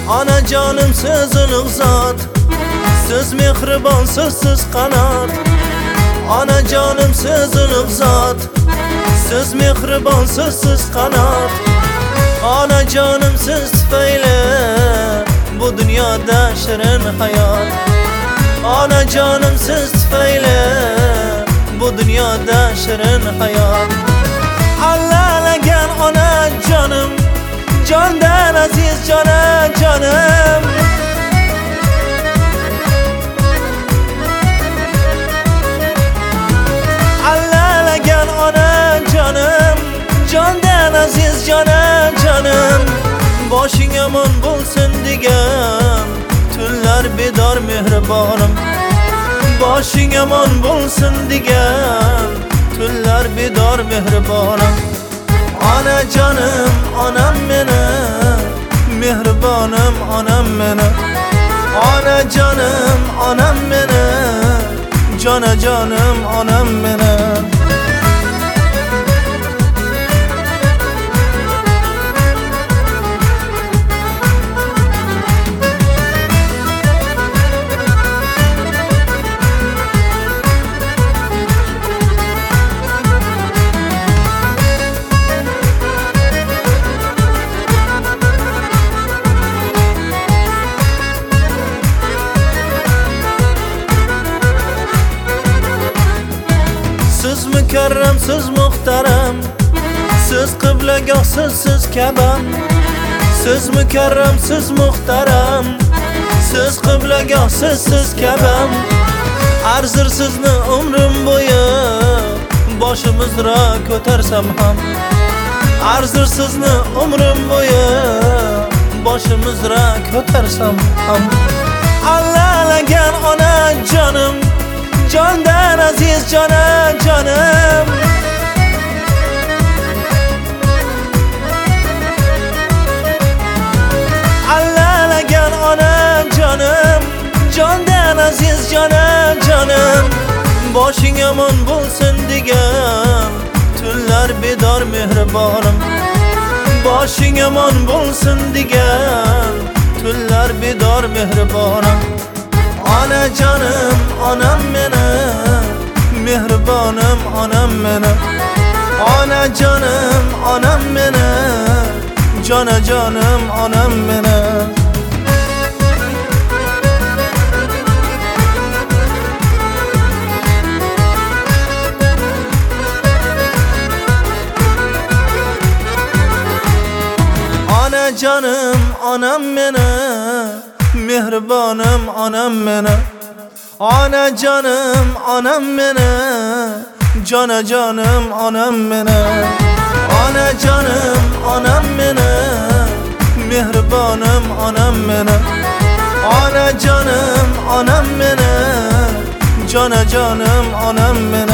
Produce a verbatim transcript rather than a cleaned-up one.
Ana canım siz ulug' zot, siz mehribon, siz qanot. Ana canım siz ulug' zot, siz mehribon, siz qanot. Ana canım siz tufayli bu dunyoda shirin hayot. Ana canım siz tufayli bu dunyoda shirin hayot. Allalagan ona canım, candan aziz cana canım. Allalagan ona canım, candan aziz cana canım. Boshing omon bo'lsin degan tunlar bedor mehribonim. Boshing omon bo'lsin degan tunlar bedor mehribonim. Ana canım, onam meni, mehribonim onam meni. Ana canım, onam meni, cana canım onam meni. Siz mükerrem, siz muhterem, siz kıblegah, siz siz kebam. Siz mükerrem, siz muhterem, siz kıblegah, siz siz kebam. Arzir sizni umrim bo'yi boshimizra ko'tarsam ham. Arzir sizni umrim bo'yi boshimizra ko'tarsam ham. Allalagan ona canım, candan aziz cana canım. Allalagan ona canım, candan aziz cana canım. Boshing omon bo'lsin degan tunlar bedor mehribonim. Boshing omon bo'lsin degan tunlar bedor mehribonim. Ana canım, onam meni, mehribonim onam meni. Ana canım, onam meni, cana canım onam meni. Ana canım, onam meni, mehribonim onam meni. Ana canım, onam meni, cana canım onam meni. Ana canım, onam meni, mehribonim onam meni. Ana canım, onam meni, cana canım onam meni.